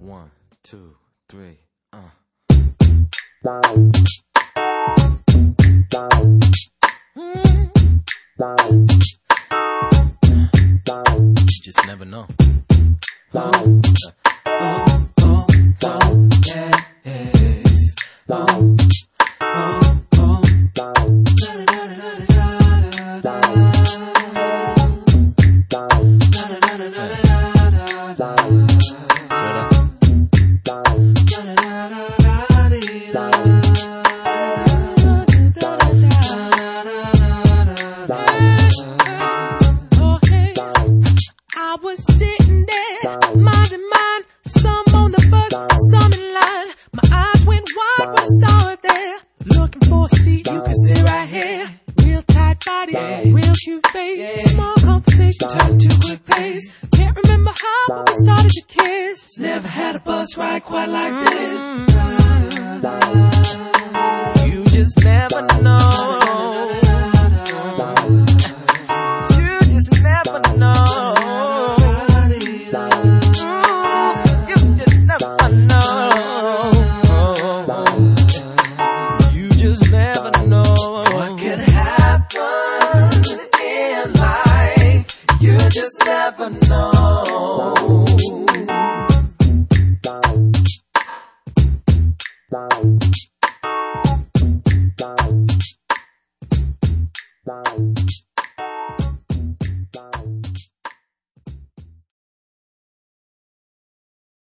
1, 2, 3, You just never know. I was sitting there, minding mine, some on the bus, some in line. My eyes went wide when I saw her there, looking for a seat you can sit right here. Real tight body, real cute face, small conversation turned to quick pace. Can't remember how, but we started to kiss. Never had a bus ride quite like this. You just never know. You just never know. You just never know what could happen in life. You just never know.